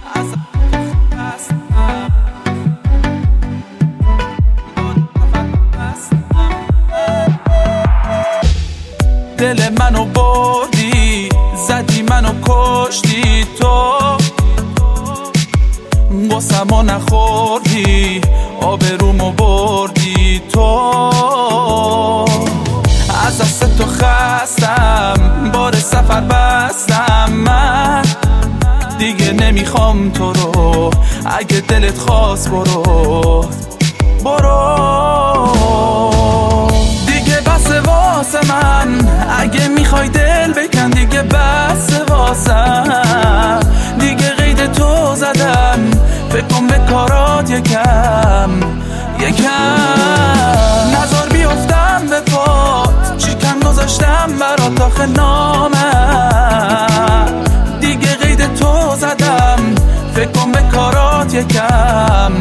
دل منو بردی، زدی منو کشتی، تو قسمو نخوردی، آبرومو بردی، تو از دست تو خستم، بار سفر بستم، من دیگه نمیخوام تو رو، اگه دلت خواست برو دیگه بس واسه من، اگه میخوای دل بکن دیگه بس واسم، دیگه قید تو زدم، فکر کن به کارات یکم نظر بیفتم به پات، چی کم گذاشتم برات آخه نامم، دیگه قید تو زدم، فکر کن به کارات یکم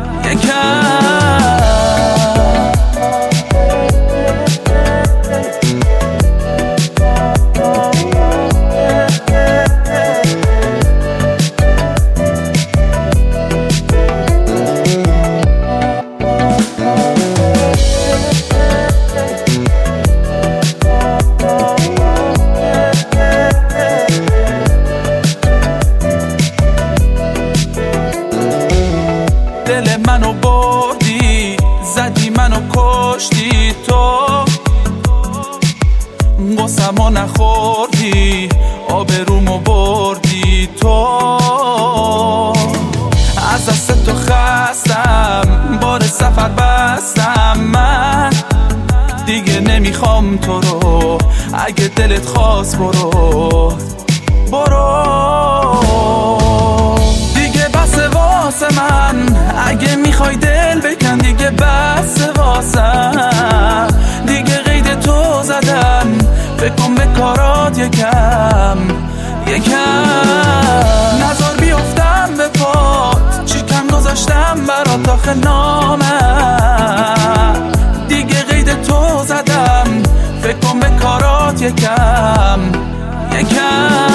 دل منو بردی، زدی منو کشتی، تو قسمو نخوردی، آبرومو بردی، تو از دست تو خستم، بار سفر بستم، من دیگه نمیخوام تو رو، اگه دلت خواست برو دیگه بس واسه من، اگه میخوای دل بکن دیگه بس واسم، دیگه قید تو زدم، فکر کن به کارات یکم نظر بیفتم به پات، چی کم گذاشتم برات آخه نامم، دیگه قید تو زدم، فکر کن به کارات یکم